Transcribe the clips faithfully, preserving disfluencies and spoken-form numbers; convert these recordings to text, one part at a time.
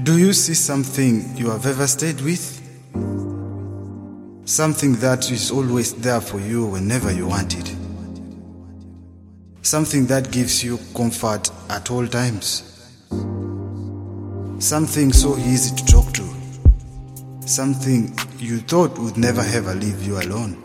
Do you see something you have ever stayed with? Something that is always there for you whenever you want it. Something that gives you comfort at all times. Something so easy to talk to. Something you thought would never ever leave you alone.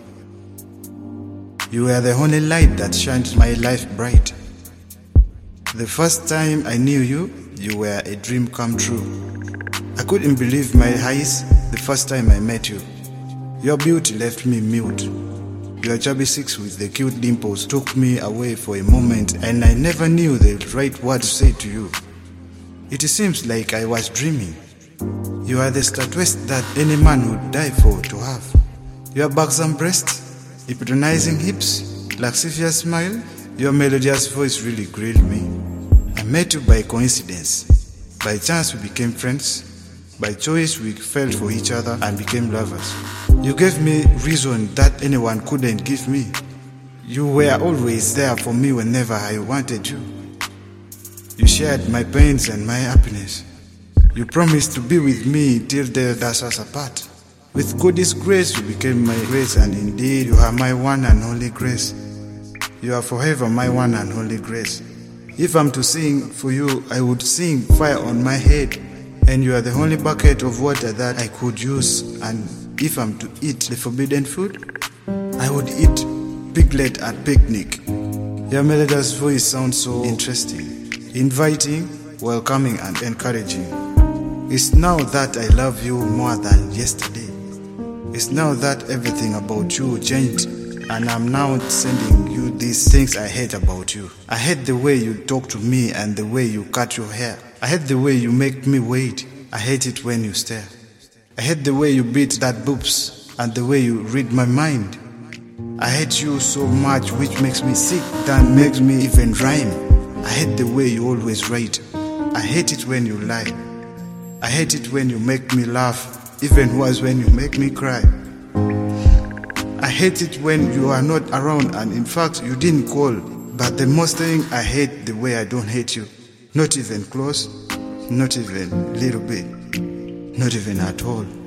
You were the only light that shined my life bright. The first time I knew you, you were a dream come true. I couldn't believe my eyes the first time I met you. Your beauty left me mute. Your chubby cheeks with the cute dimples took me away for a moment, and I never knew the right word to say to you. It seems like I was dreaming. You are the statuette that any man would die for to have. Your buxom breasts, hypnotizing hips, lascivious smile, your melodious voice really grilled me. I met you by coincidence. By chance we became friends. By choice we fell for each other and became lovers. You gave me reason that anyone couldn't give me. You were always there for me whenever I wanted you. You shared my pains and my happiness. You promised to be with me till death does us apart. With God's grace you became my grace, and indeed you are my one and only grace. You are forever my one and only grace. If I'm to sing for you, I would sing fire on my head, and you are the only bucket of water that I could use. And if I'm to eat the forbidden food, I would eat piglet at picnic. Your melodious voice sounds so interesting, inviting, welcoming and encouraging. It's now that I love you more than yesterday. It's now that everything about you changed, and I'm now sending you these things I hate about you. I hate the way you talk to me and the way you cut your hair. I hate the way you make me wait. I hate it when you stare. I hate the way you beat that boobs and the way you read my mind. I hate you so much, which makes me sick, that makes me even rhyme. I hate the way you always write. I hate it when you lie. I hate it when you make me laugh, even worse when you make me cry. I hate it when you are not around, and in fact you didn't call. But the most thing I hate the way I don't hate you. Not even close, not even little bit, not even at all.